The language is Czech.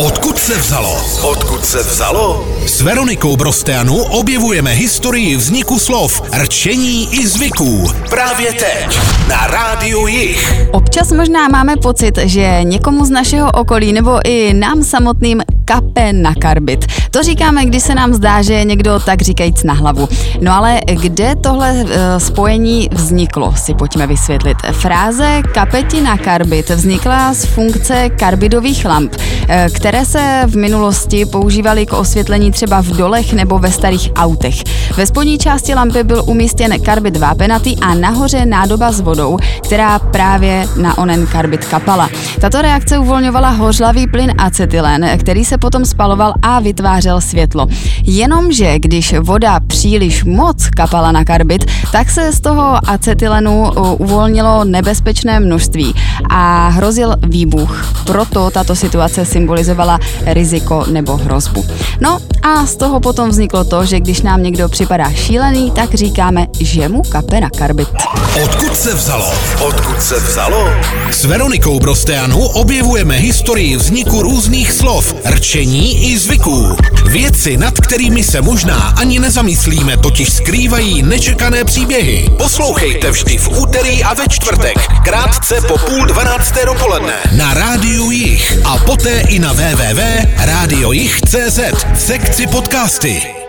Odkud se vzalo? Odkud se vzalo? S Veronikou Brosteanu objevujeme historii vzniku slov, rčení i zvyků. Právě teď na Rádiu Jich. Občas možná máme pocit, že někomu z našeho okolí nebo i nám samotným kape na karbit. To říkáme, když se nám zdá, že je někdo tak říkajíc na hlavu. No ale kde tohle spojení vzniklo, si pojďme vysvětlit. Fráze kape ti na karbit vznikla z funkce karbidových lamp, které se v minulosti používaly k osvětlení třeba v dolech nebo ve starých autech. Ve spodní části lampy byl umístěn karbid vápenatý a nahoře nádoba s vodou, která právě na onen karbid kapala. Tato reakce uvolňovala hořlavý plyn acetylen, který se potom spaloval a vytvářel světlo. Jenomže když voda příliš moc kapala na karbid, tak se z toho acetylenu uvolnilo nebezpečné množství a hrozil výbuch. Proto tato situace symbolizovala riziko nebo hrozbu. No a z toho potom vzniklo to, že když nám někdo připadá šílený, tak říkáme, že mu kape na karbit. Odkud se vzalo? Odkud se vzalo? S Veronikou Brosteanu objevujeme historii vzniku různých slov, rčení i zvyků. Věci, nad kterými se možná ani nezamyslíme, totiž skrývají nečekané příběhy. Poslouchejte vždy v úterý a ve čtvrtek, krátce po 11:30 dopoledne na Rádiu Jich a poté i na www.radiojich.cz v sekci podcasty.